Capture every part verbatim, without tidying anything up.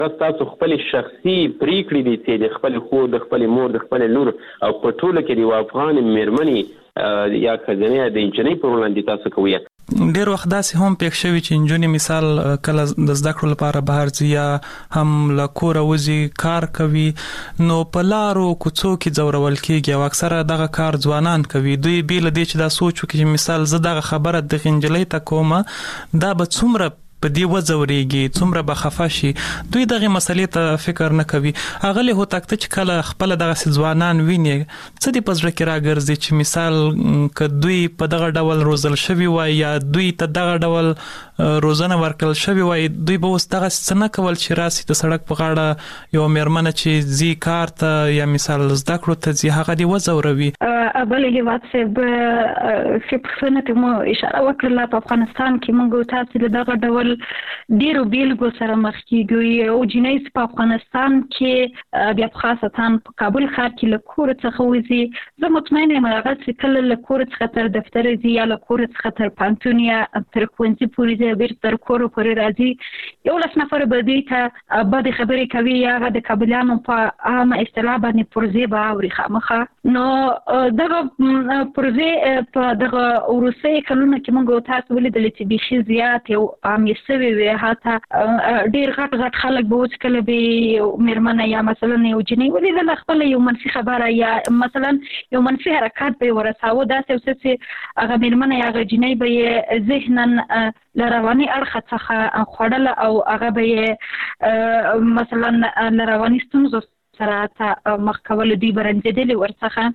تاسو خپل شخصي پریکړې دي چې د خپل خور د خپل مور د خپل لور او په ټوله کې د افغان میرمنې یا ښځینه د انجنۍ پر وړاندې تاسو کوي؟ ډیر وخت داسې هم پېښ شوي چې نجونې مثال کله د زده کړو لپاره بهر ځي یا هم له کوره وځي کار کوي، نو په لارو کوڅو کې ځورول کېږي او اکثره دغه کار ځوانان کوي. دوی بې له دې چې دا سوچ وکړي چې مثال زه دغه خبره دغې نجلۍ ته کومه دا به څومره په دې وځورېږي، څومره به خفه شي. دوی دغه مسلې ته فکر نه کوي. اغلی هوتک ته چې کله خپل دغه ځوانان ویني څه دې په زړه کې راګرځي چې مثال که دوی په دغه ډول روزل شوي وای یا دوی ته دغه ډول روزنه ورکړل شوي وای، دوی به اوس دغه څه نه کول چې راسي د سړک په غاړه یو میرمنه چې ځي کار ته یا مثال زده کړو ته ځي هغه دې وځوروي. بلې هېواد صاحب ښې پوښتنه ته مو اشاره وکړله. په افغانستان کې موږ او تاسې له دغه ډول ډیرو بیلګو سره مخ کیږو. او جنۍ په افغانستان کې بیا په خاصتا په کابل ښار کې له کور څخه وځي، زه مطمئنه یم هغه چې کله له کور څخه تر دفتر ځي یا له کور څخه تر پوهنتون یا تر ښوونځي پورې ځي بیرته تر کوره پورې راځي، یولس نفره به دوی ته بدې خبرې کوي یا هغه د کابلیانو په عامه اصطلاح باندې پرزې به اوري خامخا. نو دغه پرزې په دغه وروستیو کلونو کې موږ او تاسو ولیدلې چې بیخي زیات یو عامې سوي وي. حتی ډېر غټ غټ خلک به اوس کله به میرمنه یا مثلا یو جنۍ ولیدله خپله یو منفي خبره یا مثلا یو منفي حرکات به یې ورساوه، داسې یو څه چې هغه میرمنه یا هغه جنۍ به یې ذهنا له رواني اړخه څخه خوړله او هغه به یې مثلا له رواني ستونزو سره مخ کول، دوی به رنځېدلې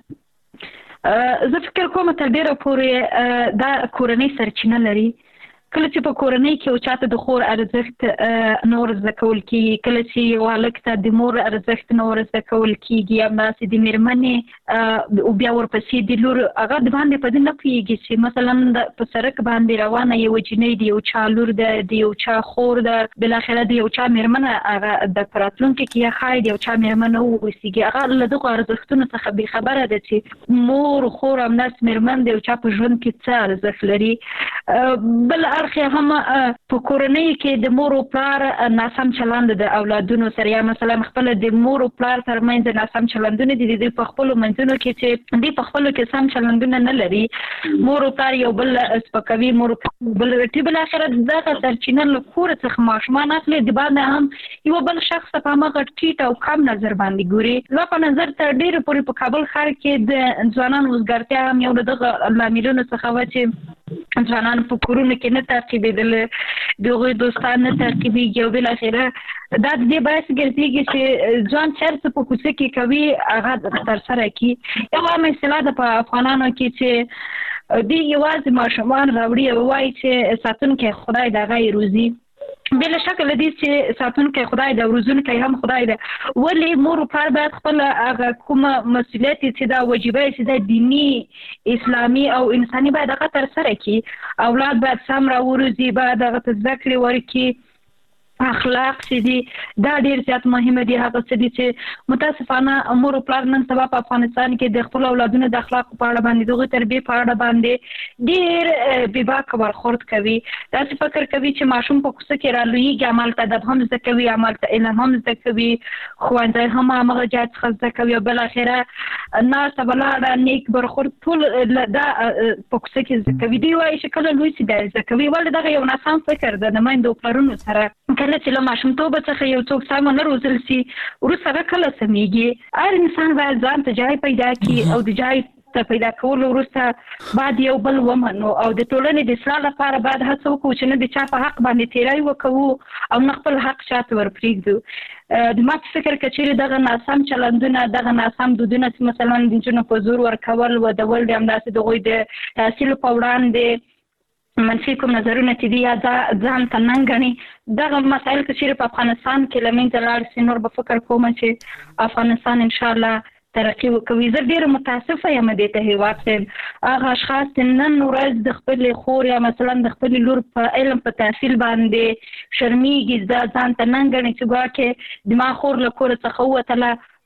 ورڅخه. زه فکر کوم تر ډېره پورې دا کورنۍ سرچینه لري. کله چې په کورنۍ کې یو چاته د خور ارزښت نور زده کول کېږي، کله چې یو هلک ته د مور ارزښت نور زده کول کېږي، همداسې د میرمنې بیا ورپسې د لور هغه د باندې په دې نه پوهېږي چې مثلا په سړک باندې روانه یوه جنۍ د یو چا لور ده، د یو چا خور ده، بالاخره د یو چا میرمنه هغه د په راتلونکي کې یا ښایي د یو چا میرمنه واوسېږي. هغه له دغو ارزښتونو څخه بېخبره ده چې مور خور همداسې میرمن د یو چا په ژوند کې څه ارزښت لري. بل اړخ هم په کورنۍ کې د مور او پلار ناسم چلند د اولادونو سره یا مثلا خپل د مور او پلار ترمنځ ناسم چلندونه دي د په خپلو منځونو کې چې دوی په خپلو کې سم چلندونه نه لري، مور او پلار یو بل سپکوي، مور بل رټي، بالاخره دغه سرچینه له کور څخه ماشومان اخلي، د باندې هم یو بل شخص په هماغه ټیټ او کم نظر باندې ګوري. زما په نظر تر ډېرې پورې په کابل ښار کې د ځوانانو وزګارتیا هم یو له دغه لاملونو څخه وه چې ځوانان په کورونو کې نه تعقیبېدل، د هغوی دوستان نه تعقیبېږي او بالاخره دا د دې باعث ګرځېږي چې ځوان چېرته په کوڅه کې کوي هغه ترسره کړي. یو عامه اصطلاح ده په افغانانو کې چې دوی یوازې ماشومان راوړي او وایي چې ساتونکی خدای د هغه یې روزي. بلا شک له دې چې ساتونکی خدای د روزونکی هم خدای ده، ولې مور او پلار باید خپل هغه کومه مسؤلیت چې دا وجیبه چې دا دیني اسلامي او انساني باید هغه ترسره کړي. اولاد باید سم راوروزي، باید هغه ته زده کړې ورکړي، اخلاق چې دي دا ډېر زیات مهمه دي. هغه څه دي چې متاسفانه مور او پلار نن سبا په افغانستان کې د خپلو اولادونو د اخلاقو په اړه باندې، د هغوی تربیې په اړه باندې ډېر بې باکه برخورد کوي. داسې فکر کوي چې ماشوم په کوڅه کې رالویېږي، همالته ادب هم زده کوي، همالته علم هم زده کوي، ښوونځی هم همغه جای څخه زده کوي او بالاخره ناسته ولاړه نیک برخورد ټول دا په کوڅه کې زده کوي. دوی وایي چې کله لوی سي دا زده کوي، ولې دغه یو ناسم فکر د نمایندو پلرونو سره. کله چې له ماشومتوبه څخه یو څوک سم ونه روزل سي وروسته هغه کله سمیږي. هر انسان باید ځان ته جای پیدا کړي او د جای ته پیدا کولو وروسته باید یو بل ومنو او د ټولنې د اصلاح لپاره باید هڅه وکړو چې نه د چا په حق باندې تیری وکوو او نه خپل حق چاته ورپرېږدو. د ما په فکر که چېرې دغه ناسم چلندونه، دغه ناسم دودونه چې مثلا د نجونو په زور ورکول، ودول، همداسې د هغوی د تحصیل په وړاندې منفي کوم نظرونه چې دي یا ځان ته ننګ ګڼي، دغه مسایل که چېرې په افغانستان کې له منځه لاړ سي، نور به فکر کوم چې افغانستان انشاءالله ترقي وکوي. زه ډېره متاسفه یم دې ته هېواد صاحب، هغه اشخاص چې نن ورځ د خپلې خور یا مثلا د خپلې لور په علم په تحصیل باندې شرمېږي، دا ځان ته ننګ ګڼي چې ګواکې د ما خور له کوره څخه ووتله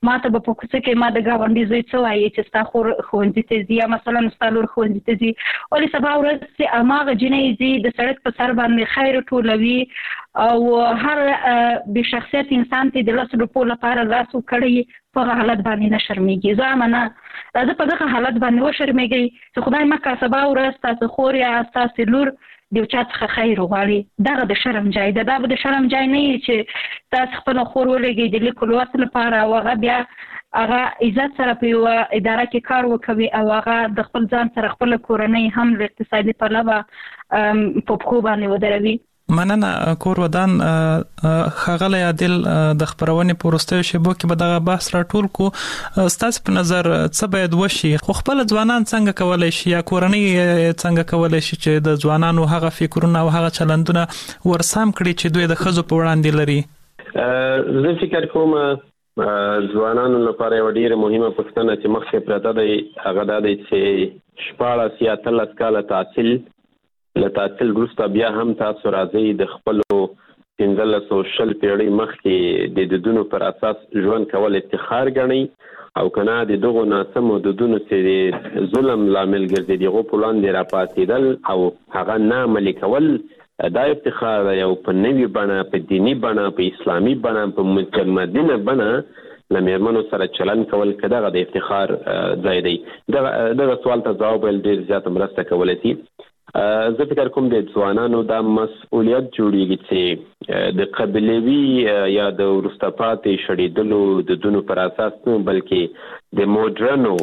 ما ته به په کوڅه کې ما د ګاونډي زوی څه وایي چې ستا خور ښوونځي ته ځي یا مثلا ستا لور ښوونځي ته ځي ولې سبا ورځ چې هماغه جنۍ ځي د سړک په سر باندې خیر ټولوي او هر بې شخصیت انسان ته د لس روپو لپاره لاس وکړي په هغه حالت باندې نه شرمېږي. زه منه راځه په دغه حالت باندې وشرمېږئ چې خدای مکه سبا ورځ ستاسو خور یا ستاسو لور د یو چا څخه خیر وغواړي دغه د شرم ځای ده. دا به د شرم ځای نه وي چې تاسو خپله خور ولېږئ د لیک لوست لپاره او هغه بیا هغه عزت سره په یوه اداره کې کار وکوي او هغه د خپل ځان سره خپله کورنۍ هم له اقتصادي پلوه په پښو باندې ودروي. مننه کور ودان ښاغلی عادل د خبرونې په وروستیو شیبو کې به دغه بحث راټول کو. ستاسو په نظر څه باید وشي خو خپل ځوانان څنګه کولی شي یا کورنۍ څنګه کولی شي چې د ځوانانو هغه فکرونه او هغه چلندونه ورسم کړي چې دوی د ښځو په وړاندې لري؟ زه فکر کوم ځوانانو لپاره یوه ډېره مهمه پوښتنه چې مخکې پرته دی هغه دا دی چې شپاړس یا اتلس کاله تحصیل له تحصیل وروسته بیا هم تاسو راځئ د خپلو پنځلسو شل پیړۍ مخکې د دودونو پر اساس ژوند کول افتخار ګڼئ او که نه د دغو ناسمو دودونو چې د ظلم لامل ګرځي د هغو په وړاندې راپاڅېدل او هغه نه عملي کول دا افتخار دی او په نوي بڼه په دیني بڼه په اسلامي بڼه په متمدنه بڼه له مېرمنو سره چلن کول که دغه د افتخار ځای دی. دغه سوال ته ځواب ویل ډېر زیاته مرسته کولی شي. زه فکر کوم د ځوانانو دا مسؤلیت جوړیږي چې د قبیلوي یا د وروسته پاتې شړېدلو دودونو پر اساس نه بلکې د موډرنو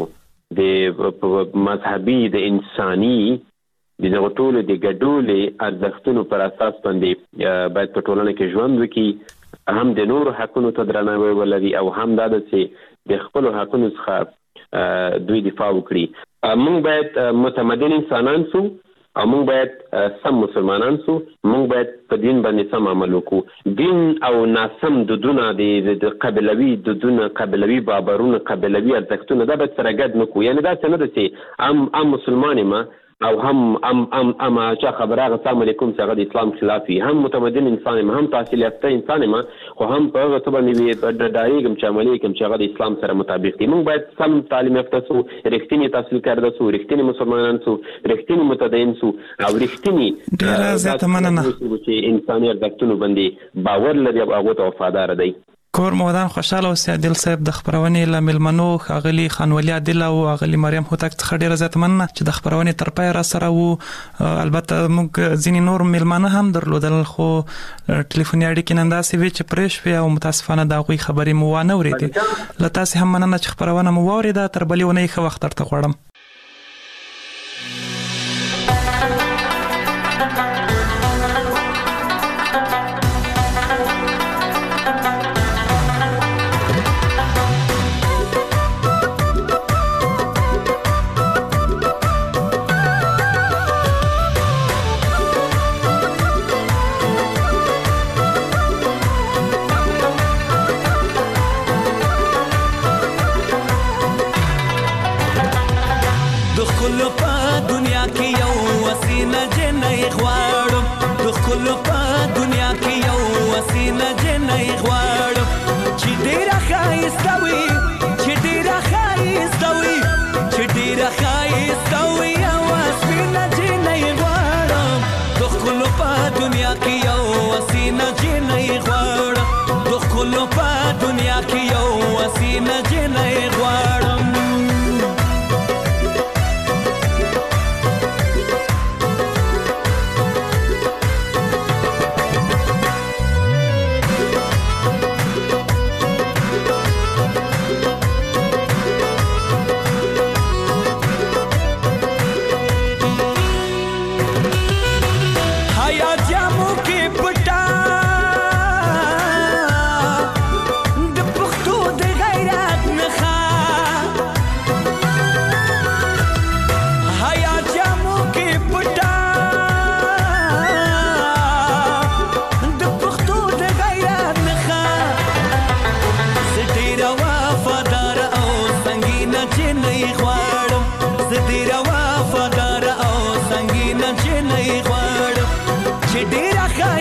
د مذهبي د انساني د دغو ټولو د ګډولې ارزښتونو پر اساس باندې باید په ټولنه کې ژوند وکړي هم د نورو حقونو ته درناوی ولري او هم دا ده چې د خپلو حقونو څخه دوی دفاع وکړي. موږ باید متمدن انسانان سو او موږ باید سم مسلمانان سو موږ باید په دین باندې سم عمل وکړو. دین او ناسم دودونه د قبیلوي دودونه قبیلوي باورونه قبیلوي ارزښتونه دا باید سره ګډ نه کړو. یعنې داسې نه ده چې ام ام مسلمان یم او هم ام ام ام چا خبره هغه السلام علیکم چې هغه د اسلام خلاف وي هم متمدن انسان یم هم تحصیل یافته انسان یم خو هم په هغه څه باندې ډارېږم چې عملي کړم چې هغه د اسلام سره مطابق دي. موږ باید سم تعلیم یافته سو رښتینې تحصیل کرده سو رښتینې مسلمانان سو رښتینې متدین سو او رښتینې ډېره زیاته مننه چې انساني ارزښتونو باندې باور لري او هغو ته وفادار دی. کور مودان خوشاله اوسئ. عادل صاحب د خبرونې له مېلمنو ښاغلي خانولي عادل او ښاغلي مریم هوتک څخه ډېره زیاته مننه چې د خبرونې تر پایه راسره وو. البته موږ ځینې نور مېلمانه هم درلودل خو ټلیفوني اړیکې نن داسې وې چې پرې شوې او متاسفانه د هغوی خبرې مو وانه اورېدې. له تاسې هم مننه چې خبرونه مو واورېده. تر بلې اونۍ ښه وخت درته غواړم.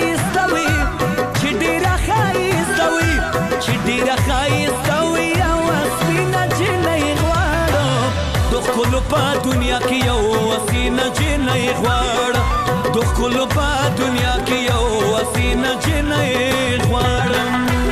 چې ډېره ښایسته وي چې ډېره ښایسته وي او په دنیا کې یو اسینه جنۍ غواړم د ښکلو په دنیا کې یو اسینه جنۍ غواړم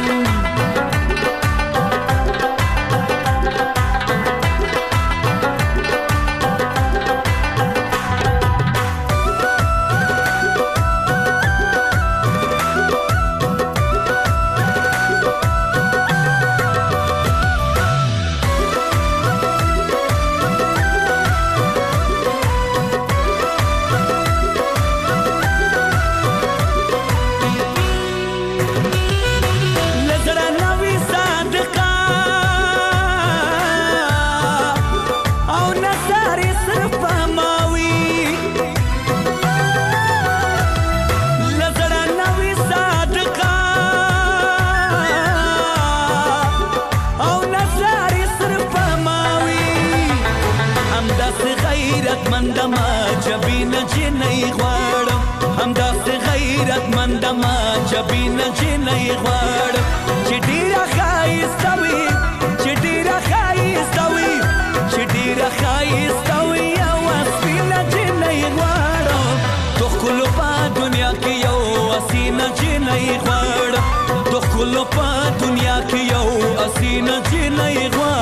همدما جبینه جنۍ غواړم چې ډېره ښایسته وي چې ډېره ښایسته وي چې ډېره ښایسته وي یوه سپینه جنۍ غواړم د ښکلو په دنیا کې یو اسینه جنۍ غواړم د ښکلو په دنیا کې یو اسینه جنۍ غواړم